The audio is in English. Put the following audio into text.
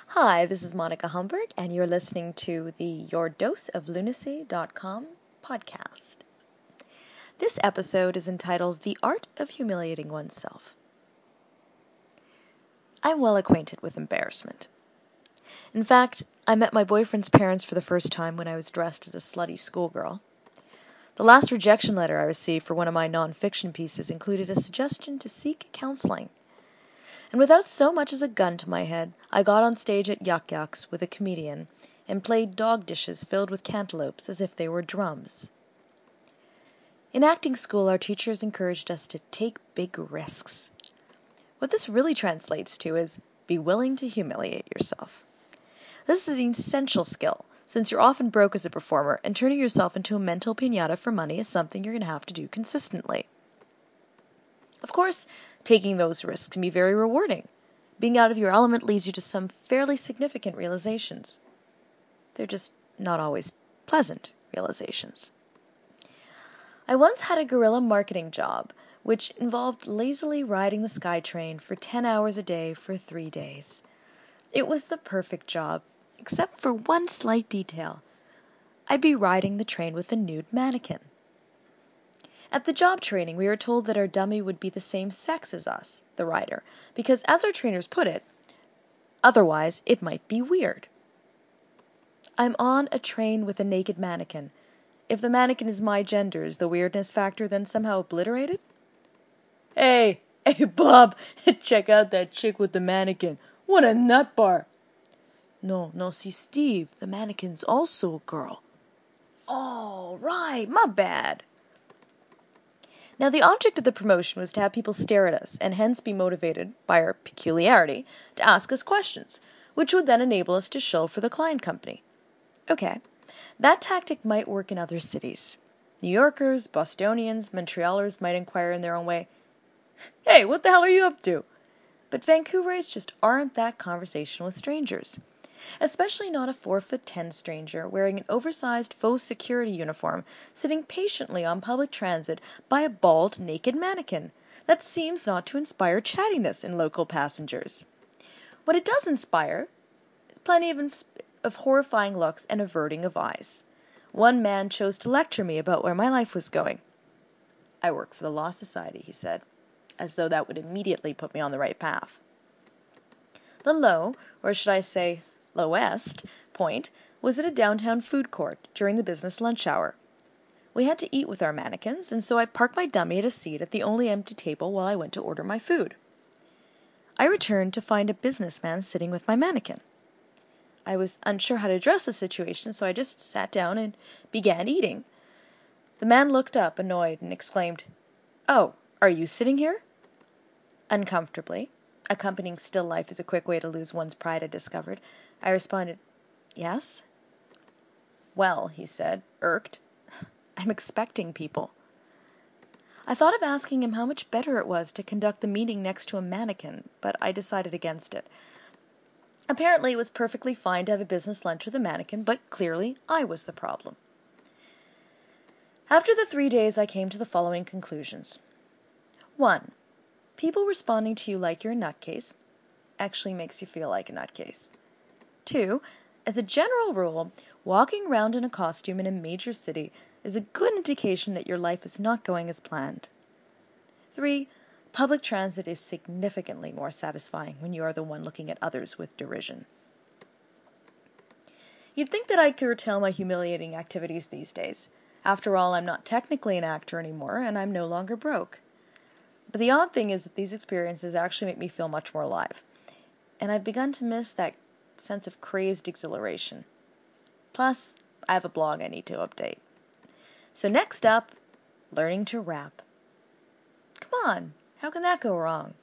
Hi, this is Monica Humberg, and you're listening to the YourDoseOfLunacy.com podcast. This episode is entitled The Art of Humiliating Oneself. I'm well acquainted with embarrassment. In fact, I met my boyfriend's parents for the first time when I was dressed as a slutty schoolgirl. The last rejection letter I received for one of my non-fiction pieces included a suggestion to seek counseling. And without so much as a gun to my head, I got on stage at Yuck Yucks with a comedian and played dog dishes filled with cantaloupes as if they were drums. In acting school, our teachers encouraged us to take big risks. What this really translates to is be willing to humiliate yourself. This is an essential skill, since you're often broke as a performer, and turning yourself into a mental piñata for money is something you're going to have to do consistently. Of course, taking those risks can be very rewarding. Being out of your element leads you to some fairly significant realizations. They're just not always pleasant realizations. I once had a guerrilla marketing job, which involved lazily riding the SkyTrain for 10 hours a day for 3 days. It was the perfect job, except for one slight detail. I'd be riding the train with a nude mannequin. At the job training, we were told that our dummy would be the same sex as us, the rider, because, as our trainers put it, otherwise it might be weird. I'm on a train with a naked mannequin. If the mannequin is my gender, is the weirdness factor then somehow obliterated? Hey, Bob, check out that chick with the mannequin. What a nut bar. No, see, Steve, the mannequin's also a girl. Oh, right, my bad. Now, the object of the promotion was to have people stare at us, and hence be motivated, by our peculiarity, to ask us questions, which would then enable us to shill for the client company. Okay, that tactic might work in other cities. New Yorkers, Bostonians, Montrealers might inquire in their own way, "Hey, what the hell are you up to?" But Vancouverites just aren't that conversational with strangers. Especially not a 4'10" stranger wearing an oversized faux security uniform, sitting patiently on public transit by a bald, naked mannequin. That seems not to inspire chattiness in local passengers. What it does inspire is plenty of horrifying looks and averting of eyes. One man chose to lecture me about where my life was going. "I work for the Law Society," he said, as though that would immediately put me on the right path. The low, or should I say, lowest, point was at a downtown food court during the business lunch hour. We had to eat with our mannequins, and so I parked my dummy at a seat at the only empty table while I went to order my food. I returned to find a businessman sitting with my mannequin. I was unsure how to address the situation, so I just sat down and began eating. The man looked up, annoyed, and exclaimed, "Oh, are you sitting here?" Uncomfortably, accompanying still life is a quick way to lose one's pride, I discovered, I responded, "Yes." "Well," he said, irked, "I'm expecting people." I thought of asking him how much better it was to conduct the meeting next to a mannequin, but I decided against it. Apparently it was perfectly fine to have a business lunch with a mannequin, but clearly I was the problem. After the 3 days, I came to the following conclusions. 1. People responding to you like you're a nutcase actually makes you feel like a nutcase. 2. As a general rule, walking around in a costume in a major city is a good indication that your life is not going as planned. 3. Public transit is significantly more satisfying when you are the one looking at others with derision. You'd think that I'd curtail my humiliating activities these days. After all, I'm not technically an actor anymore, and I'm no longer broke. But the odd thing is that these experiences actually make me feel much more alive. And I've begun to miss that sense of crazed exhilaration. Plus, I have a blog I need to update. So next up, learning to rap. Come on, how can that go wrong?